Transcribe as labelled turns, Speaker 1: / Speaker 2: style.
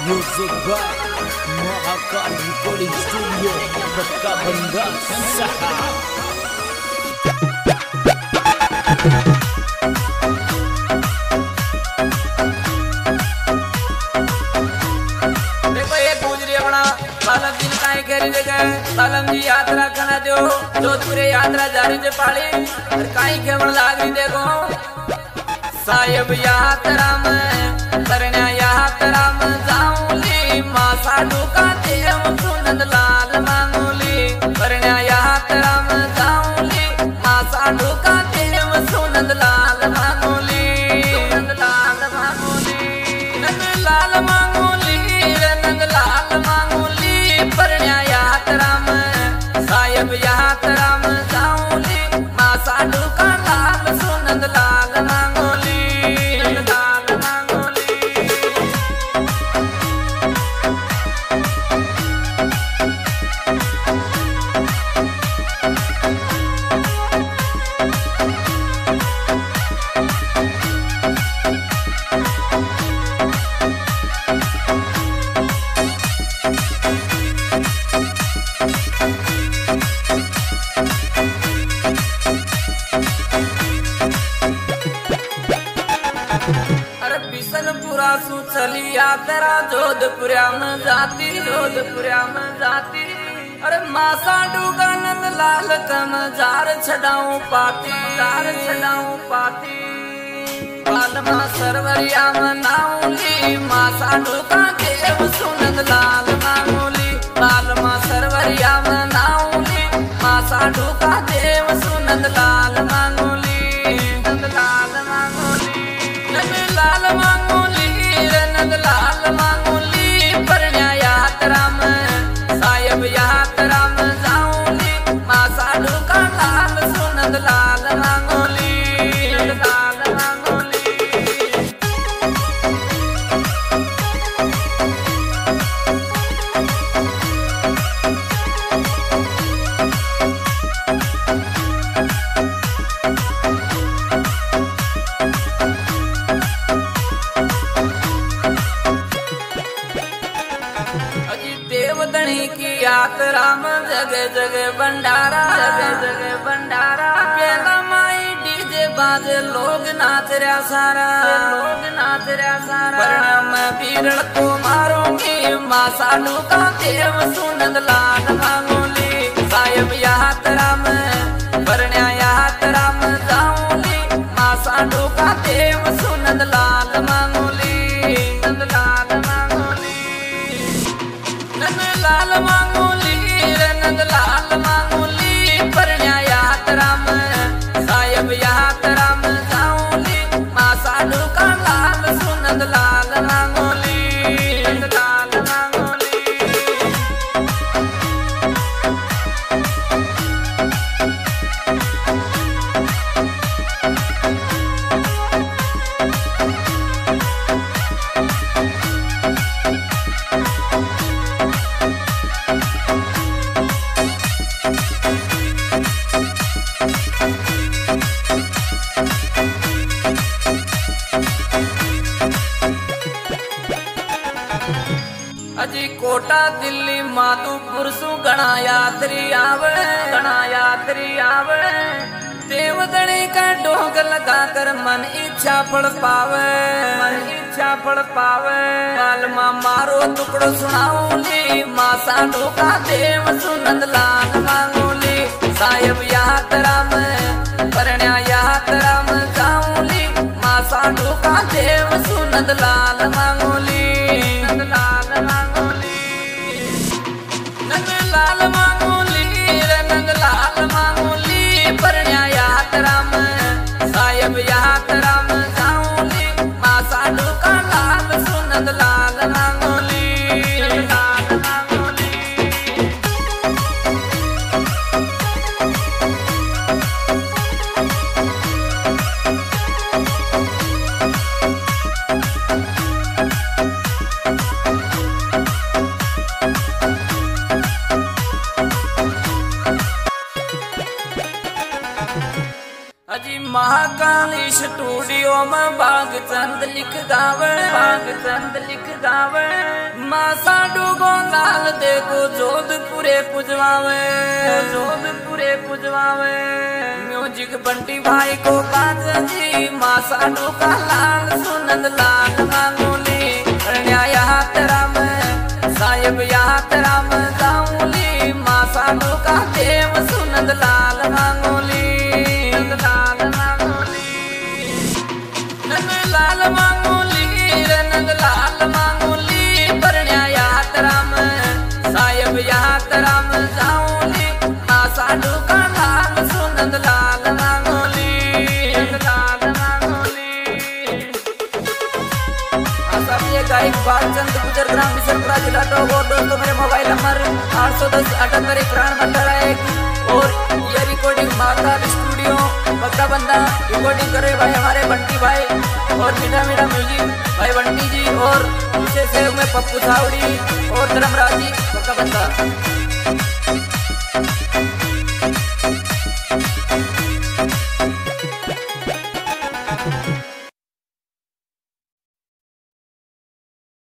Speaker 1: Music by Mahakal Recording Studio Pekabenda Saha.
Speaker 2: देखो ये गुजरी अपना बालम जी ने काहे घेरी जगह बालम जी यात्रा करना दो जोधपुर यात्रा जारी जे पाली और काहे खेवण लागरी देखो साहेब यात्रा में करण्या यात्रा में जाऊंली मां साधु का देव सुनंद लाल मांगूली करण्या यात्रा में जाऊंली मां साधु का देव सुनंद लाल मांगूली सुनंद लाल मांगूली नंद लाल मांगूली नंद लाल मांगूली करण्या यात्रा में साहेब यात्रा में जाऊंली मां साधु का लाल सुनंद लाल मांगूली अरे बिशनपुरा सु चली यात्रा जोधपुरा में जाती जोधपुरा में जाती अरे मासा डूगा नंद लाल कम जार छडाऊं पाती पालमा सरवरिया मनाऊंली मासा डूगा देव सुनंद लाल मांगूली पालमा सरवरिया मनाऊंली मासा डूगा देव सुनंद लाल मांगूली नंद लाल मांगूली नंद लाल मांगूली नंद लाल मांगूली परण्या यात्रा में साहेब यात्रा में जाऊंली मां साधु का लाल सुनंद लाल मांगूली नंद लाल मांगूली देवदणी की यात्रा में जगह जगह भंडारा पेला माई डीजे बाजे लोग नाच रहा सारा परिणाम बीरल को मारूंगी मां साधु का देव सुनंद लाल मांगूली साहेब यात्रा में परिण्या यात्रा में जाऊंगी मां साधु का देव सुनंद लाल मांगूली नंद लाल मांगूली नंद लाल मांगूली नंद लाल मांगूली परण्या यात्रा में साहेब यात्रा में जाऊंगी मां साधु का लाल सुनंद लाल मांगूली नंद लाल मांगूली अजी कोटा दिल्ली माधुपुर सु गणा यात्री आवे देवदणी का डोंग लगा कर मन इच्छा फल पावे कालमा मारो टुकड़ो सुनाऊंली मां साधु का देव सुनंद लाल मांगूली साहेब यात्रा में परण्या यात्रा में जाऊंली मां साधु का देव सुनंद लाल मांगूली नंद लाल मांगूली नंद लाल मांगूली नंद लाल मांगूली परण्या यात्रा में साहेब यात्रा में जाऊंगी मां साधु का लाल सुनंद लाल मांगूली नंद लाल मांगूली महाकाल स्टूडियो में भागचंद लिख गावे, भागचंद लिख गावे। माँ साडू गोंदाल देखो जोधपुरे पुजवावे, जोधपुरे पुजवावे। म्यूजिक बंटी भाई को बाज जी, माँ साडू का लाल सुनंद लाल मांगोली। यात्रा में साहेब यात्रा में जाऊंली, माँ साडू का देव सुनंद लाल मांगोली, लाल मांगोली। नंद लाल मांगोली, नंद लाल मांगोली। परण्या यात्रा में साहेब यात्रा में जाऊंली, माँ साडू का लाल सुनंद लाल मांगोली, लाल मांगोली। गायक बालचंद गुजर ग्राम बिशनपुरा जिला टोगोर। दोस्तों मेरे मोबाइल नंबर 810 78 91 और ये recording Mahakal studio Bakkabanda recording कर रहे भाई हमारे बंटी भाई और मीठा मीठा म्यूजिक भाई बंटी जी और विशेष सहयोग में पप्पू सावड़ी और धर्मराज जी बक्काबंदा।